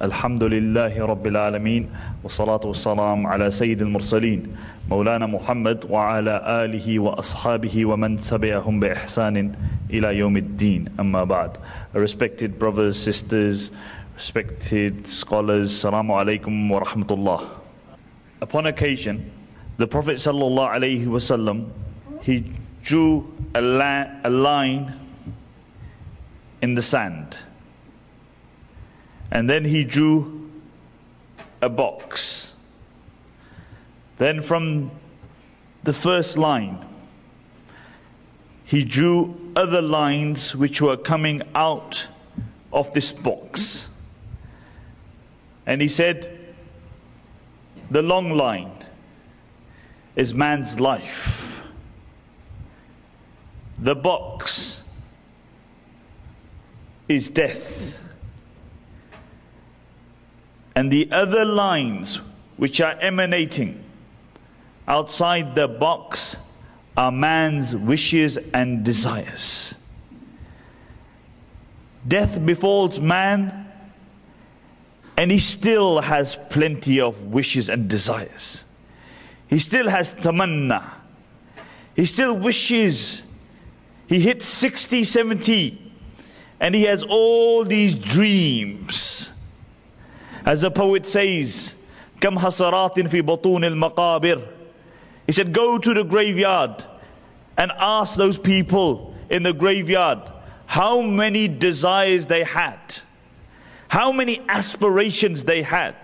الحمد لله رب العالمين والصلاة والسلام على سيد المرسلين مولانا محمد وعلى آله وأصحابه ومن تبعهم بإحسان إلى يوم الدين أما بعد. Respected brothers, sisters, respected scholars, Assalamu alaikum wa rahmatullah. Upon occasion, the Prophet sallallahu alaihi wasallam, he drew a line in the sand, and then he drew a box. Then from the first line, he drew other lines which were coming out of this box. And he said, the long line is man's life. The box is death. And the other lines which are emanating outside the box are man's wishes and desires. Death befalls man, and he still has plenty of wishes and desires. He still has tamanna. He still wishes. He hits 60, 70, and he has all these dreams. As the poet says, Kam hasaratin fi batun al-maqabir. He said, go to the graveyard and ask those people in the graveyard how many desires they had, how many aspirations they had.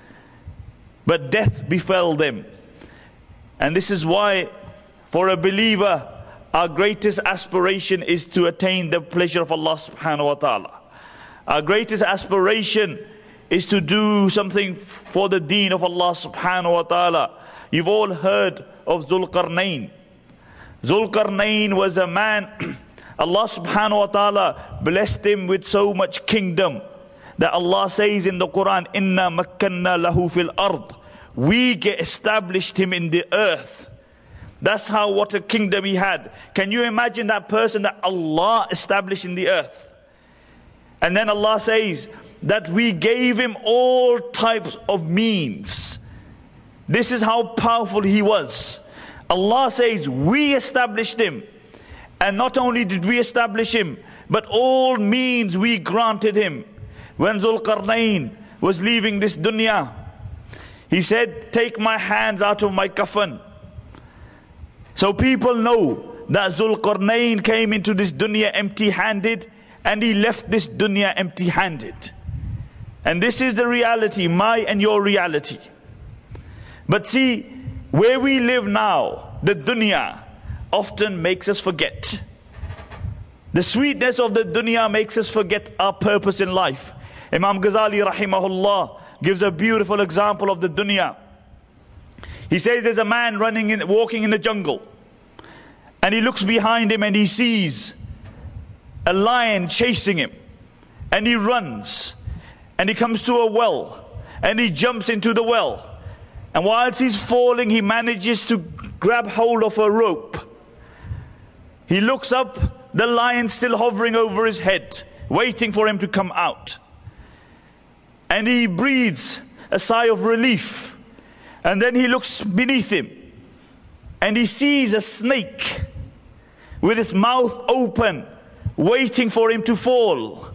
But death befell them. And this is why, for a believer, our greatest aspiration is to attain the pleasure of Allah subhanahu wa ta'ala. Our greatest aspiration is to do something for the deen of Allah subhanahu wa ta'ala. You've all heard of Zulqarnain. Zulqarnain was a man, Allah subhanahu wa ta'ala blessed him with so much kingdom that Allah says in the Quran, Inna makkanna lahu fil ard. We established him in the earth. That's how, what a kingdom he had. Can you imagine that person that Allah established in the earth? And then Allah says that we gave him all types of means. This is how powerful he was. Allah says we established him. And not only did we establish him, but all means we granted him. When Zulqarnain was leaving this dunya, he said, take my hands out of my kafan. So people know that Zulqarnain came into this dunya empty-handed, and he left this dunya empty-handed. And this is the reality, my and your reality. But see, where we live now, the dunya often makes us forget. The sweetness of the dunya makes us forget our purpose in life. Imam Ghazali rahimahullah gives a beautiful example of the dunya. He says there's a man walking in the jungle, and he looks behind him and he sees a lion chasing him, and he runs, and he comes to a well, and he jumps into the well, and whilst he's falling, he manages to grab hold of a rope. He looks up, the lion still hovering over his head, waiting for him to come out. And he breathes a sigh of relief. And then he looks beneath him, and he sees a snake with its mouth open, waiting for him to fall.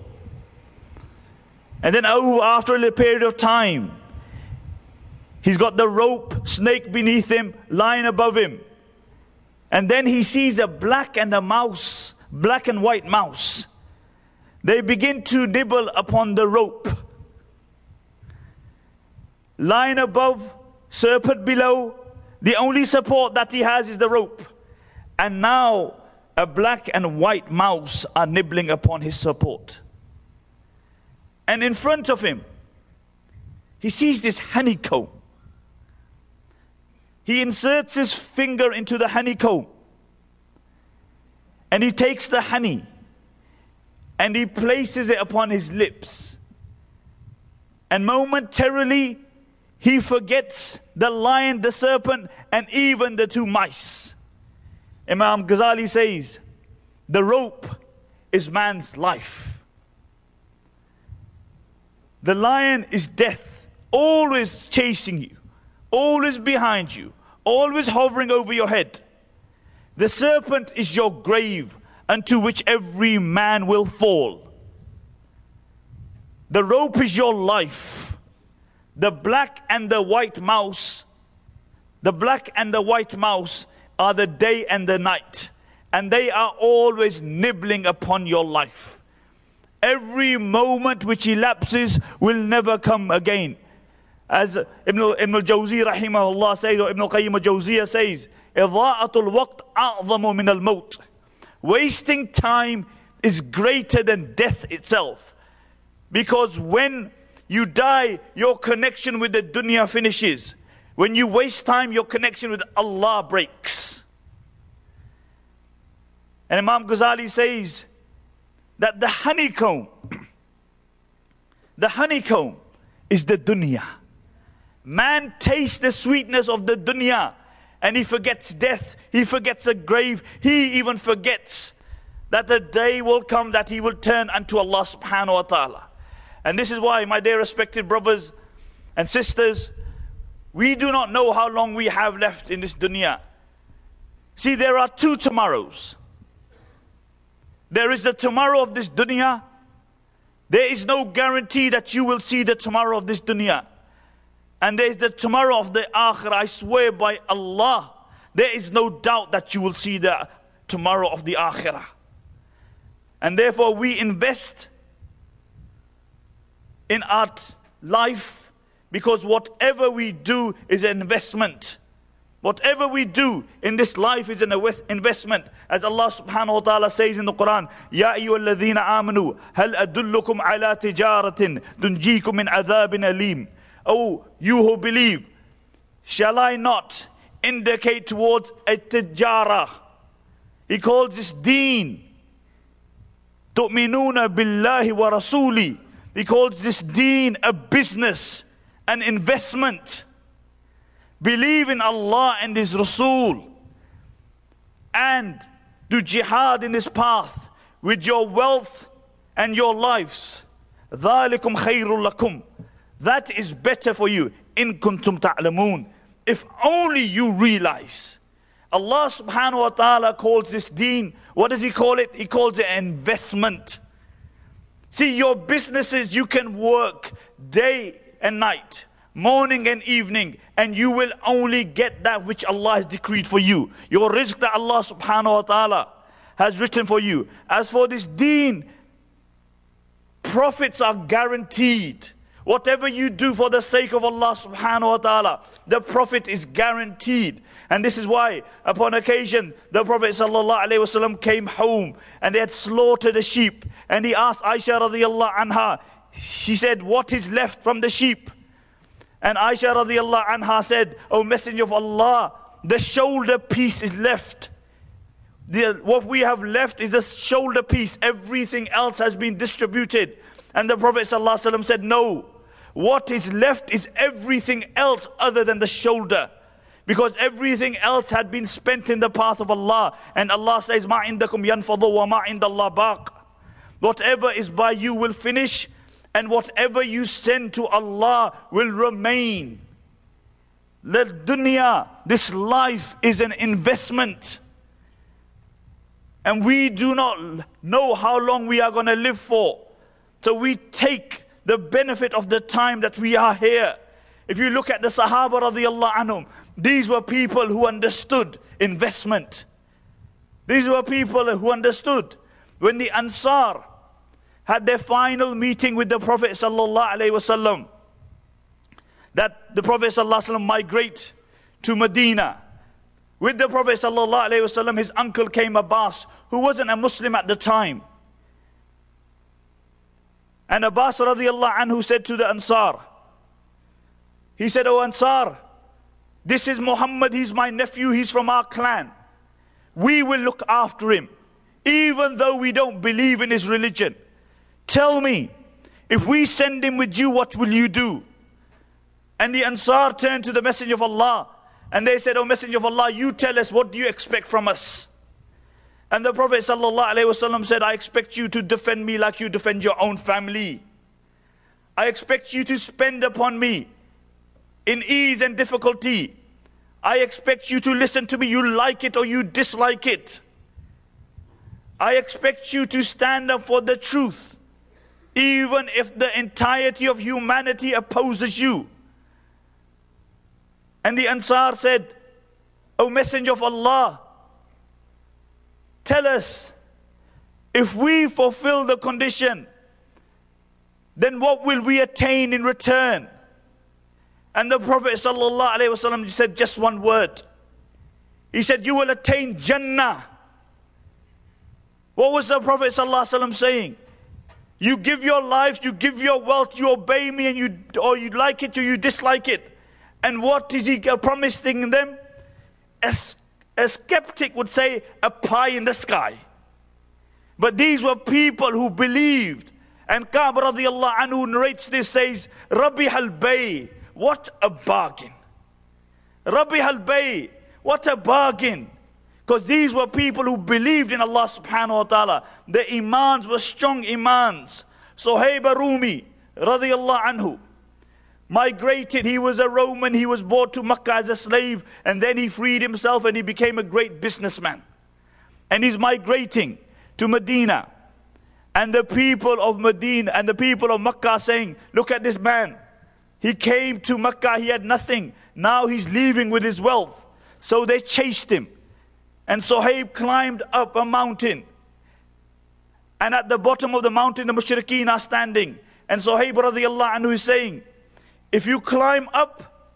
And then after a period of time, he's got the rope, snake beneath him, lion above him. And then he sees a black and white mouse. They begin to nibble upon the rope. Lion above, serpent below. The only support that he has is the rope. And now a black and white mouse are nibbling upon his support. And in front of him, he sees this honeycomb. He inserts his finger into the honeycomb, and he takes the honey and he places it upon his lips. And momentarily, he forgets the lion, the serpent, and even the two mice. Imam Ghazali says, the rope is man's life. The lion is death, always chasing you, always behind you, always hovering over your head. The serpent is your grave, unto which every man will fall. The rope is your life. The black and the white mouse, the black and the white mouse are the day and the night, and they are always nibbling upon your life. Every moment which elapses will never come again. As Ibn al-Jawzi rahimahullah says, or Ibn al-Qayyim al-Jawziyah says, إِضَاءَةُ الْوَقْتِ أَعْظَمُ مِنَ الْمَوْتِ. Wasting time is greater than death itself. Because when you die, your connection with the dunya finishes. When you waste time, your connection with Allah breaks. And Imam Ghazali says that the honeycomb is the dunya. Man tastes the sweetness of the dunya, and he forgets death, he forgets the grave, he even forgets that the day will come that he will turn unto Allah subhanahu wa ta'ala. And this is why, my dear respected brothers and sisters, we do not know how long we have left in this dunya. See, there are two tomorrows. There is the tomorrow of this dunya. There is no guarantee that you will see the tomorrow of this dunya. And there is the tomorrow of the akhirah. I swear by Allah, there is no doubt that you will see the tomorrow of the akhirah. And therefore we invest in our life, because whatever we do is an investment. Whatever we do in this life is an investment. As Allah subhanahu wa ta'ala says in the Quran, Ya ayyuhalladhina amanu, hal adullukum ala tijaratin dunjikum min adhabin alim. Oh, you who believe, shall I not indicate towards a tijara? He calls this deen. Tu'minuna billahi wa rasuli. He calls this deen a business, an investment. Believe in Allah and His Rasul, and do jihad in His path with your wealth and your lives. ذَلِكُمْ خَيْرٌ لَكُمْ. That is better for you. إِن كُنْتُمْ تَعْلَمُونَ. If only you realize. Allah subhanahu wa ta'ala calls this deen, what does He call it? He calls it an investment. See, your businesses, you can work day and night, morning and evening, and you will only get that which Allah has decreed for you. Your rizq that Allah subhanahu wa ta'ala has written for you. As for this deen, profits are guaranteed. Whatever you do for the sake of Allah subhanahu wa ta'ala, the profit is guaranteed. And this is why, upon occasion, the Prophet sallallahu alaihi wasallam came home and they had slaughtered a sheep. And he asked Aisha radiyallahu anha, she said, what is left from the sheep? And Aisha radiyallahu anha said, O Messenger of Allah, the shoulder piece is left. What we have left is the shoulder piece. Everything else has been distributed. And the Prophet sallallahu alaihi wasallam said, no. What is left is everything else other than the shoulder. Because everything else had been spent in the path of Allah. And Allah says, مَا عِنْدَكُمْ يَنْفَضُ وَمَا عِنْدَ اللَّهِ بَاقٍ. Whatever is by you will finish, and whatever you send to Allah will remain. The dunya, this life, is an investment. And we do not know how long we are going to live for. So we take the benefit of the time that we are here. If you look at the Sahaba radiyallahu anhum, these were people who understood investment. These were people who understood. When the Ansar had their final meeting with the Prophet sallallahu alaihi wasallam, that the Prophet sallallahu alaihi wasallam migrate to Medina. With the Prophet sallallahu alaihi wasallam, his uncle came, Abbas, who wasn't a Muslim at the time. And Abbas radiyallahu anhu said to the Ansar, he said, O Ansar, this is Muhammad, he's my nephew, he's from our clan. We will look after him, even though we don't believe in his religion. Tell me, if we send him with you, what will you do? And the Ansar turned to the Messenger of Allah, and they said, O Messenger of Allah, you tell us, what do you expect from us? And the Prophet sallallahu alaihi wasallam said, I expect you to defend me like you defend your own family. I expect you to spend upon me in ease and difficulty. I expect you to listen to me. You like it or you dislike it. I expect you to stand up for the truth, even if the entirety of humanity opposes you. And the Ansar said, O Messenger of Allah, tell us, if we fulfill the condition, then what will we attain in return? And the Prophet ﷺ said just one word. He said, you will attain Jannah. What was the Prophet ﷺ saying? You give your life, you give your wealth, you obey me, and you like it or you dislike it. And what is he promising them? A skeptic would say, a pie in the sky. But these were people who believed. And Ka'b radiallahu anhu narrates this, says, Rabbi al-Bay, what a bargain. Rabbi al-Bay, what a bargain. Because these were people who believed in Allah subhanahu wa ta'ala. The imans were strong imans. Suhaib Rumi radiallahu anhu migrated. He was a Roman. He was brought to Makkah as a slave, and then he freed himself and he became a great businessman. And he's migrating to Medina. And the people of Medina and the people of Makkah are saying, look at this man. He came to Makkah, he had nothing. Now he's leaving with his wealth. So they chased him. And Suhaib climbed up a mountain. And at the bottom of the mountain, the mushrikeen are standing. And Suhaib radiallahu anhu is saying, if you climb up,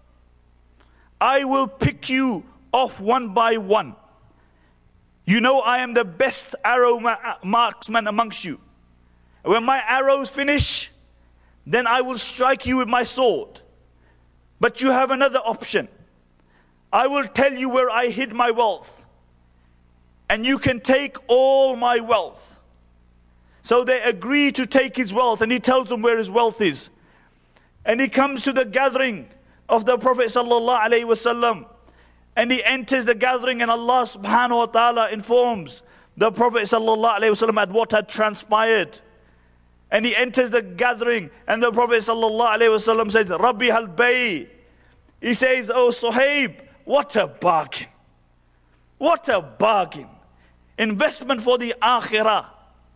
I will pick you off one by one. You know I am the best arrow marksman amongst you. When my arrows finish, then I will strike you with my sword. But you have another option. I will tell you where I hid my wealth, and you can take all my wealth. So they agree to take his wealth, and he tells them where his wealth is. And he comes to the gathering of the Prophet sallallahu alaihi wasallam, and he enters the gathering, and Allah subhanahu wa ta'ala informs the Prophet sallallahu alaihi wasallam at what had transpired. And he enters the gathering, and the Prophet sallallahu alaihi wasallam says, Rabbi al-Bay. He says, oh Suhaib, what a bargain. What a bargain. Investment for the akhirah.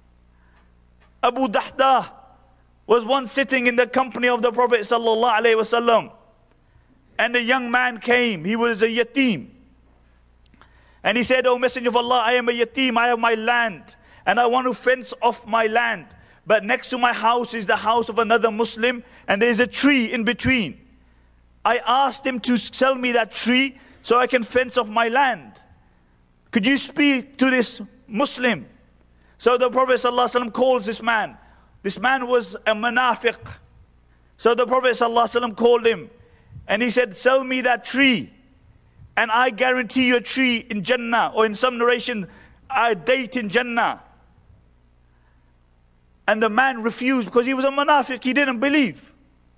Abu Dahdah was once sitting in the company of the Prophet sallallahu alaihi wasallam, and a young man came. He was a yatim, and he said, "O Messenger of Allah, I am a yatim. I have my land, and I want to fence off my land. But next to my house is the house of another Muslim, and there is a tree in between. I asked him to sell me that tree so I can fence off my land. Could you speak to this Muslim?" So the Prophet ﷺ calls this man. This man was a munafiq. So the Prophet ﷺ called him, and he said, "Sell me that tree, and I guarantee you a tree in Jannah," or in some narration, a date in Jannah. And the man refused because he was a munafiq. He didn't believe.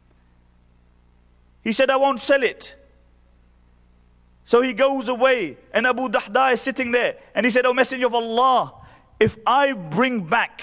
He said, "I won't sell it." So he goes away, and Abu Dahdah is sitting there, and he said, "O Messenger of Allah, if I bring back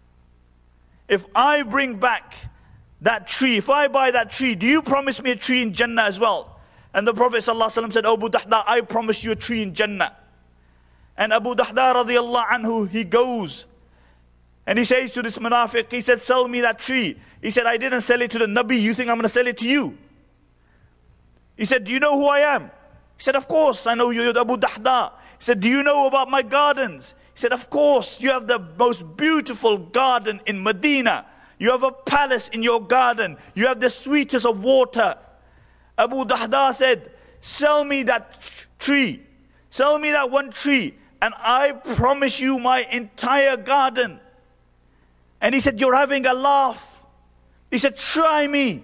that tree, if I buy that tree, do you promise me a tree in Jannah as well?" And the Prophet ﷺ said, "O Abu Dahdah, I promise you a tree in Jannah." And Abu Dahdah radiallahu anhu, he goes, and he says to this munafiq, he said, "Sell me that tree." He said, "I didn't sell it to the Nabi. You think I'm going to sell it to you?" He said, "Do you know who I am?" He said, "Of course, I know you're Abu Dahdah." He said, "Do you know about my gardens?" He said, "Of course, you have the most beautiful garden in Medina. You have a palace in your garden. You have the sweetest of water." Abu Dahdah said, "Sell me that tree. Sell me that one tree, and I promise you my entire garden." And he said, "You're having a laugh." He said, "Try me."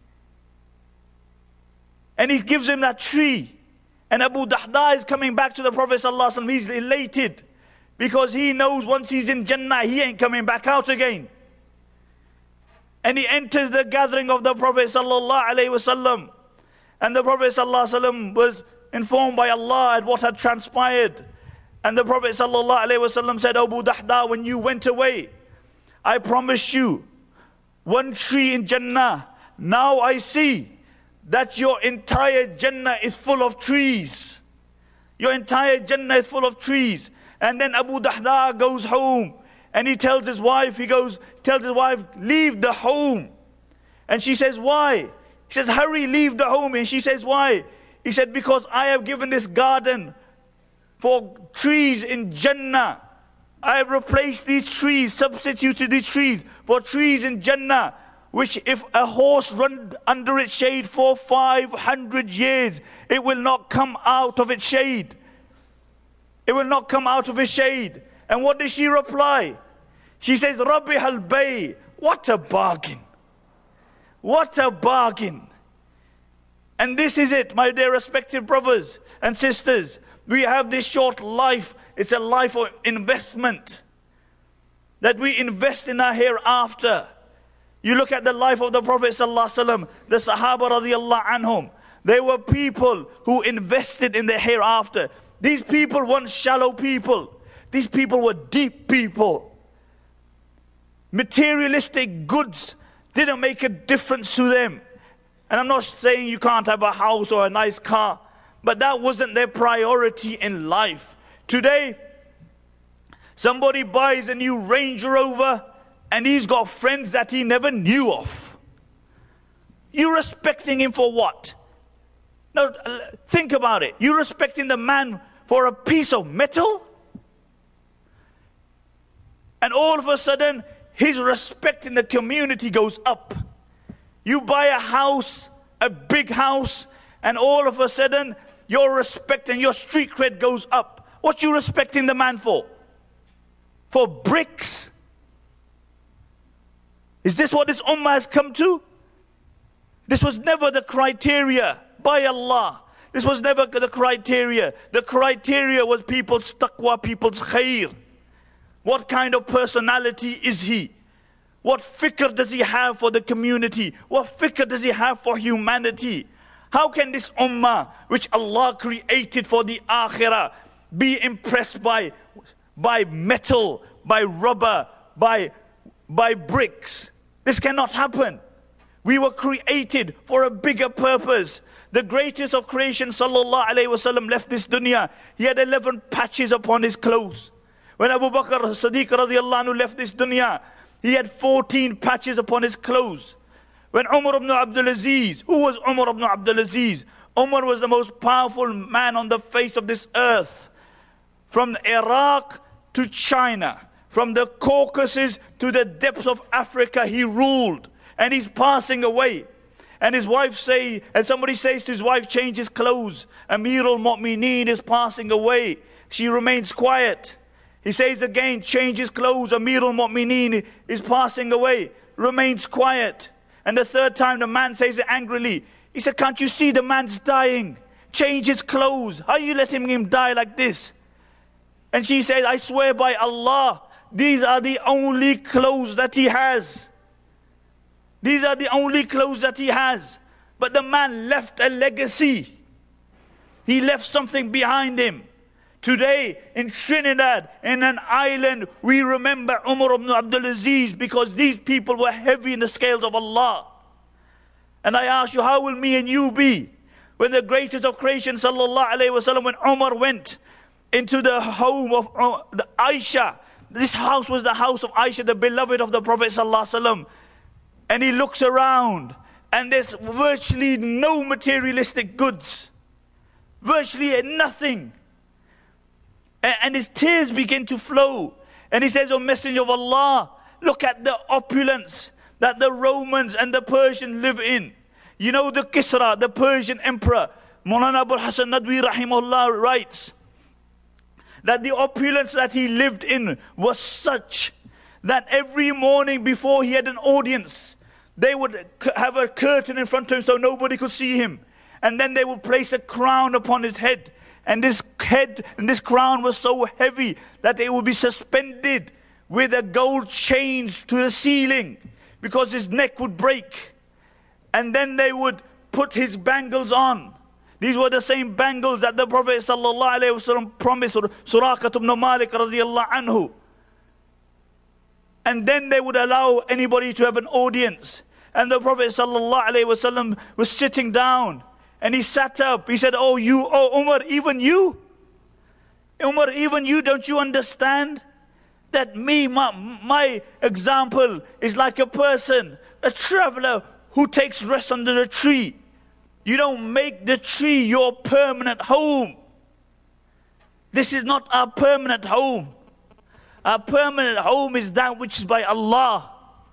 And he gives him that tree. And Abu Dahdah is coming back to the Prophet ﷺ. He's elated, because he knows once he's in Jannah, he ain't coming back out again. And he enters the gathering of the Prophet ﷺ. And the Prophet ﷺ was informed by Allah at what had transpired. And the Prophet ﷺ said, "Abu Dahdah, when you went away, I promised you one tree in Jannah. Now I see that your entire Jannah is full of trees. Your entire Jannah is full of trees. And then Abu Dahda goes home and he tells his wife, leave the home. And she says, why? He says, hurry, leave the home. And she says, why? He said, because I have given this garden for trees in Jannah. I have replaced these trees, substituted these trees for trees in Jannah, which if a horse runs under its shade for 500 years, it will not come out of its shade. It will not come out of its shade. And what does she reply? She says, Rabbi al-Bay, what a bargain. What a bargain. And this is it, my dear respected brothers and sisters. We have this short life. It's a life of investment. That we invest in our hereafter. You look at the life of the Prophet ﷺ, the Sahaba radiallahu anhum. They were people who invested in the hereafter. These people weren't shallow people. These people were deep people. Materialistic goods didn't make a difference to them. And I'm not saying you can't have a house or a nice car, but that wasn't their priority in life. Today, somebody buys a new Range Rover and he's got friends that he never knew of. You're respecting him for what? Now, think about it. You're respecting the man for a piece of metal? And all of a sudden, his respect in the community goes up. You buy a house, a big house, and all of a sudden, your respect and your street cred goes up. What you respecting the man for? For bricks? Is this what this ummah has come to? This was never the criteria by Allah. This was never the criteria. The criteria was people's taqwa, people's khair. What kind of personality is he? What fikr does he have for the community? What fikr does he have for humanity? How can this ummah, which Allah created for the akhirah, be impressed by metal, by rubber, by bricks? This cannot happen. We were created for a bigger purpose. The greatest of creation, sallallahu alayhi wasallam, left this dunya. He had 11 patches upon his clothes. When Abu Bakr as-Siddiq radiallahu anhu left this dunya, he had 14 patches upon his clothes. When Umar ibn Abdul Aziz, who was Umar ibn Abdul Aziz? Umar was the most powerful man on the face of this earth. From Iraq to China, from the Caucasus to the depths of Africa, he ruled. And he's passing away. And his wife and somebody says to his wife, change his clothes. Amir al-Mu'mineen is passing away. She remains quiet. He says again, change his clothes. Amir al-Mu'mineen is passing away. Remains quiet. And the third time the man says it angrily. He said, can't you see the man's dying? Change his clothes. How are you letting him die like this? And she said, I swear by Allah, these are the only clothes that he has. These are the only clothes that he has. But the man left a legacy. He left something behind him. Today in Trinidad, in an island, we remember Umar ibn Abdul Aziz because these people were heavy in the scales of Allah. And I ask you, how will me and you be? When the greatest of creation, sallallahu alayhi wasallam, when Umar went into the home of the Aisha, this house was the house of Aisha, the beloved of the Prophet sallallahu alayhi wasallam. And he looks around and there's virtually no materialistic goods. Virtually nothing. And his tears begin to flow. And he says, O Messenger of Allah, look at the opulence that the Romans and the Persians live in. You know the Kisra, the Persian emperor, Maulana Abul Hasan Nadwi rahimahullah writes that the opulence that he lived in was such that every morning before he had an audience, they would have a curtain in front of him so nobody could see him. And then they would place a crown upon his head. And this crown was so heavy that it would be suspended with a gold chain to the ceiling because his neck would break. And then they would put his bangles on. These were the same bangles that the Prophet ﷺ promised Suraqah ibn Malik radiyallahu anhu. And then they would allow anybody to have an audience. And the Prophet ﷺ was sitting down. And he sat up. He said, oh Umar, even you? Umar, even you, don't you understand? That my example is like a person, a traveler who takes rest under a tree. You don't make the tree your permanent home. This is not our permanent home. Our permanent home is that which is by Allah.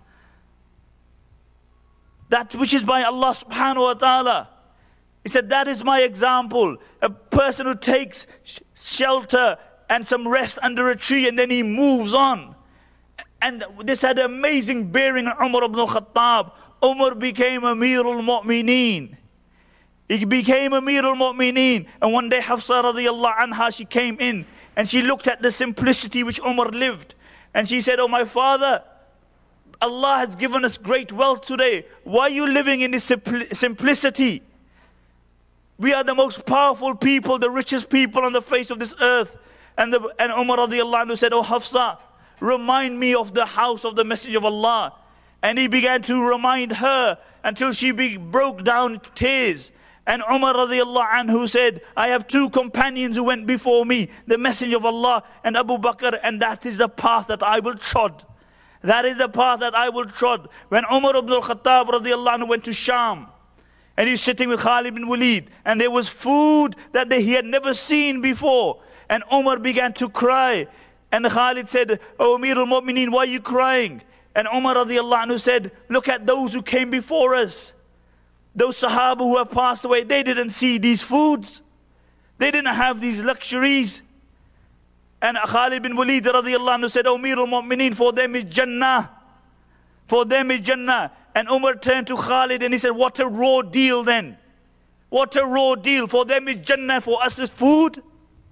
That which is by Allah subhanahu wa ta'ala. He said, that is my example. A person who takes shelter and some rest under a tree and then he moves on. And this had amazing bearing on Umar ibn al-Khattab. Umar became Amir al-Mu'mineen. He became Amir al-Mu'mineen. And one day Hafsa radiyallahu anha, she came in and she looked at the simplicity which Umar lived. And she said, oh my father, Allah has given us great wealth today. Why are you living in this simplicity? We are the most powerful people, the richest people on the face of this earth. And Umar radiallahu anhu said, oh Hafsa, remind me of the house of the Messenger of Allah. And he began to remind her until she broke down in tears. And Umar radiallahu anhu said, I have two companions who went before me, the Messenger of Allah and Abu Bakr, and that is the path that I will trod. That is the path that I will trod. When Umar ibn al-Khattab radiallahu anhu went to Sham, and he's sitting with Khalid bin Walid, and there was food that he had never seen before. And Umar began to cry. And Khalid said, oh Amir al-Mu'mineen, why are you crying? And Umar radiallahu anhu said, look at those who came before us. Those Sahaba who have passed away, they didn't see these foods. They didn't have these luxuries. And Khalid bin Walid radiallahu anhu said, oh Amir al-Mu'mineen, for them is Jannah. For them is Jannah. And Umar turned to Khalid and he said, what a raw deal then. What a raw deal. For them is Jannah, for us is food.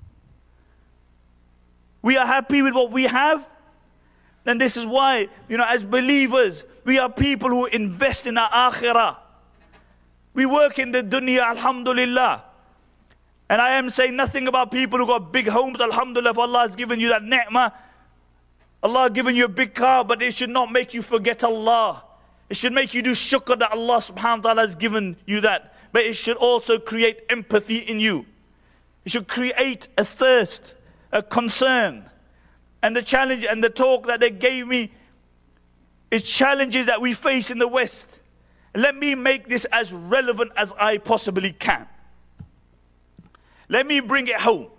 We are happy with what we have. And this is why, as believers, we are people who invest in our akhirah. We work in the dunya, alhamdulillah. And I am saying nothing about people who got big homes, alhamdulillah, if Allah has given you that ni'mah. Allah has given you a big car, but it should not make you forget Allah. It should make you do shukr that Allah subhanahu wa ta'ala has given you that. But it should also create empathy in you. It should create a thirst, a concern. And the challenge and the talk that they gave me is challenges that we face in the West. Let me make this as relevant as I possibly can. Let me bring it home.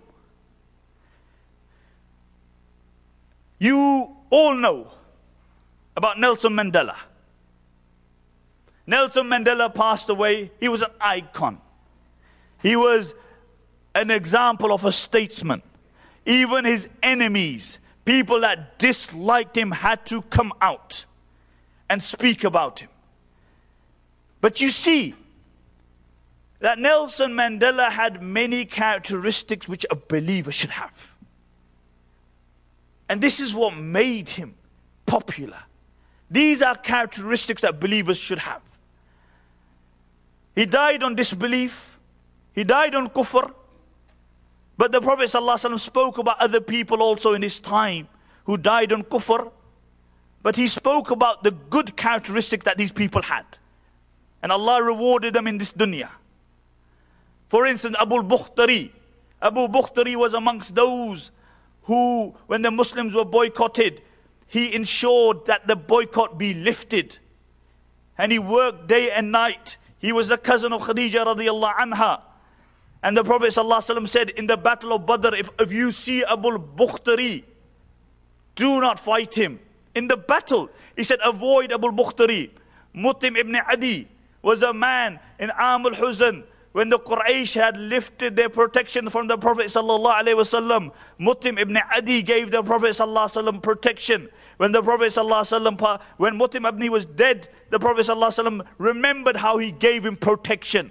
You all know about Nelson Mandela. Nelson Mandela passed away. He was an icon. He was an example of a statesman. Even his enemies, people that disliked him, had to come out and speak about him. But you see that Nelson Mandela had many characteristics which a believer should have. And this is what made him popular. These are characteristics that believers should have. He died on disbelief. He died on kufr. But the Prophet ﷺ spoke about other people also in his time who died on kufr. But he spoke about the good characteristic that these people had. And Allah rewarded them in this dunya. For instance, Abu Bukhtari. Abu Bukhtari was amongst those who, when the Muslims were boycotted, he ensured that the boycott be lifted. And he worked day and night. He was the cousin of Khadija radiallahu anha. And the Prophet ﷺ said, in the battle of Badr, if you see Abu Bukhtari, do not fight him. In the battle, he said, avoid Abu Bukhtari. Mutim ibn Adi was a man in Am al-Huzn. When the Quraysh had lifted their protection from the Prophet ﷺ, Mutim ibn Adi gave the Prophet ﷺ protection. When the Prophet ﷺ, when Mutim ibn Adi was dead, the Prophet ﷺ remembered how he gave him protection.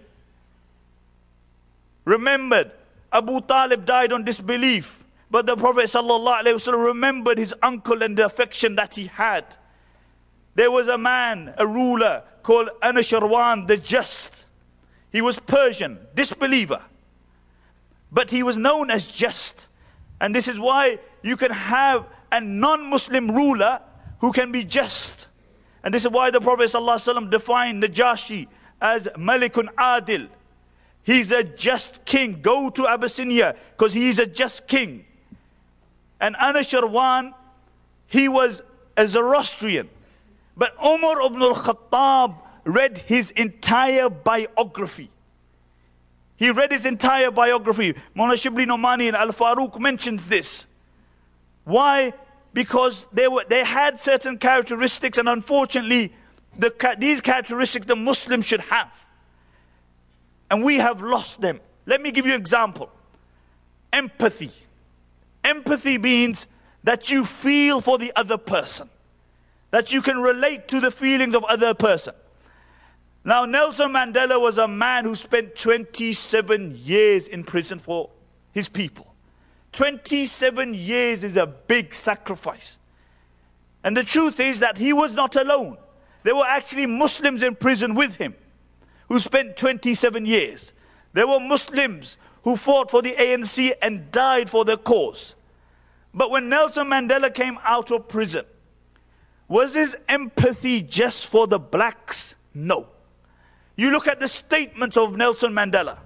Remembered, Abu Talib died on disbelief, but the Prophet ﷺ remembered his uncle and the affection that he had. There was a man, a ruler called Anushirwan the Just. He was Persian, disbeliever. But he was known as just. And this is why you can have a non-Muslim ruler who can be just. And this is why the Prophet ﷺ defined Najashi as Malikun Adil. He's a just king. Go to Abyssinia because he's a just king. And Anushirwan, he was a Zoroastrian. But Umar ibn al-Khattab read his entire biography. He read his entire biography. Mawlana Shibli Nomani and Al-Faruq mentions this. Why? Because they had certain characteristics, and unfortunately, these characteristics the Muslims should have. And we have lost them. Let me give you an example. Empathy. Empathy means that you feel for the other person. That you can relate to the feelings of other person. Now, Nelson Mandela was a man who spent 27 years in prison for his people. 27 years is a big sacrifice. And the truth is that he was not alone. There were actually Muslims in prison with him who spent 27 years. There were Muslims who fought for the ANC and died for their cause. But when Nelson Mandela came out of prison, was his empathy just for the blacks? No. You look at the statements of Nelson Mandela.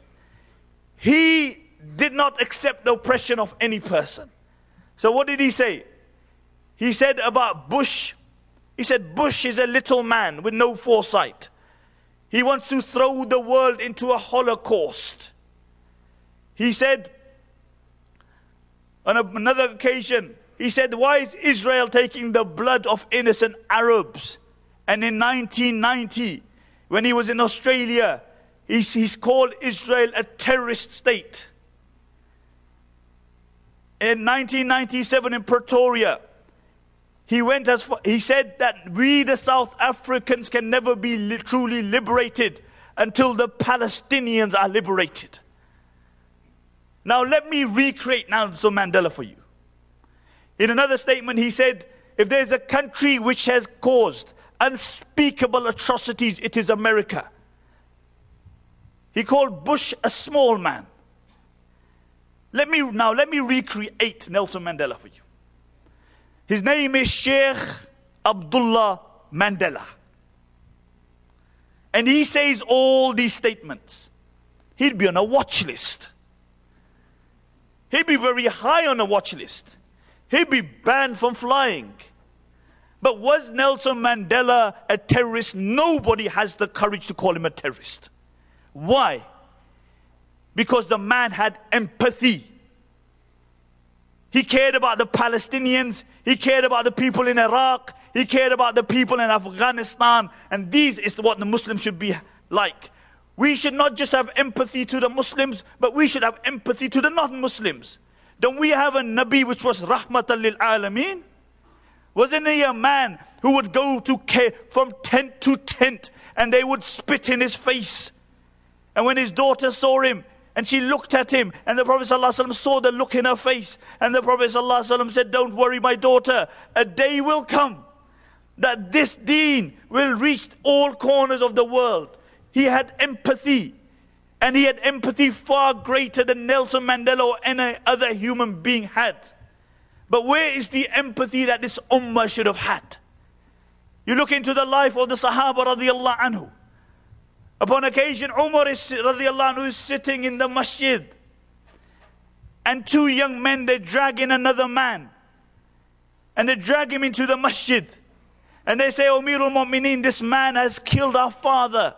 He did not accept the oppression of any person. So what did he say? He said about Bush, he said Bush is a little man with no foresight. He wants to throw the world into a holocaust. He said, on another occasion, he said, why is Israel taking the blood of innocent Arabs? And in 1990, when he was in Australia, he's called Israel a terrorist state. In 1997 in Pretoria, he said that we the South Africans can never be truly liberated until the Palestinians are liberated. Now let me recreate Nelson Mandela for you. In another statement he said, if there's a country which has caused unspeakable atrocities, it is America. He called Bush a small man. Let me recreate Nelson Mandela for you. His name is Sheikh Abdullah Mandela. And he says all these statements. He'd be on a watch list. He'd be very high on a watch list. He'd be banned from flying. But was Nelson Mandela a terrorist? Nobody has the courage to call him a terrorist. Why? Because the man had empathy. He cared about the Palestinians. He cared about the people in Iraq. He cared about the people in Afghanistan. And this is what the Muslims should be like. We should not just have empathy to the Muslims, but we should have empathy to the non-Muslims. Don't we have a Nabi which was Rahmatan lil Alameen? Wasn't he a man who would go from tent to tent and they would spit in his face? And when his daughter saw him and she looked at him and the Prophet ﷺ saw the look in her face, and the Prophet ﷺ said, don't worry my daughter, a day will come that this deen will reach all corners of the world. He had empathy, and he had empathy far greater than Nelson Mandela or any other human being had. But where is the empathy that this ummah should have had? You look into the life of the Sahaba radiallahu anhu. Upon occasion, Umar radiallahu anhu is sitting in the masjid, and two young men, they drag in another man, and they drag him into the masjid, and they say, Amirul Mu'mineen, this man has killed our father.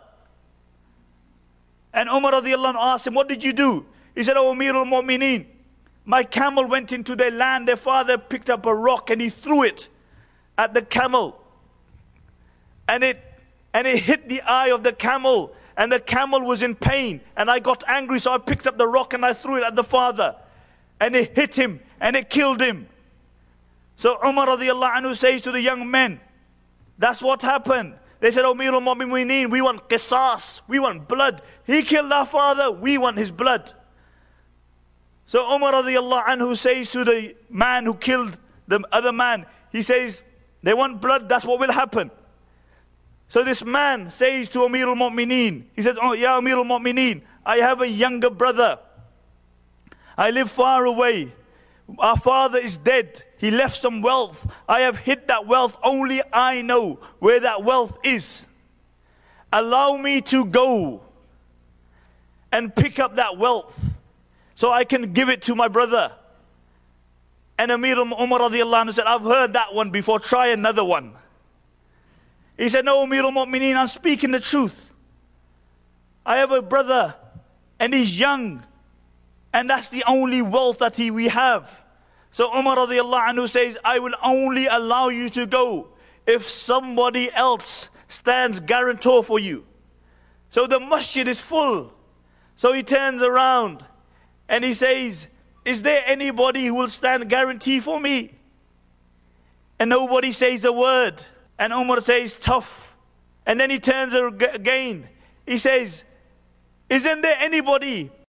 And Umar radiallahu anhu asked him, what did you do? He said, oh Amirul Mu'mineen, my camel went into their land. Their father picked up a rock and he threw it at the camel. And it hit the eye of the camel. And the camel was in pain. And I got angry, so I picked up the rock and I threw it at the father. And it hit him and it killed him. So Umar radiallahu anhu says to the young men, that's what happened. They said, Amirul Mu'mineen, we want qisas, we want blood. He killed our father, we want his blood. So Umar radiallahu anhu says to the man who killed the other man, he says, they want blood, that's what will happen. So this man says to Amirul Mu'mineen, he says, oh yeah, Amirul Mu'mineen, I have a younger brother. I live far away. Our father is dead. he left some wealth. I have hid that wealth. Only I know where that wealth is. Allow me to go and pick up that wealth so I can give it to my brother. And Amir Umar radiallahu anhu said, I've heard that one before, try another one. He said, no, Amir al-Mu'mineen, I'm speaking the truth. I have a brother and he's young, and that's the only wealth that we have. So Umar radiallahu anhu says, I will only allow you to go if somebody else stands guarantor for you. So the masjid is full. So he turns around and he says, is there anybody who will stand guarantee for me? And nobody says a word. And Umar says, tough. And then he turns again. He says, isn't there anybody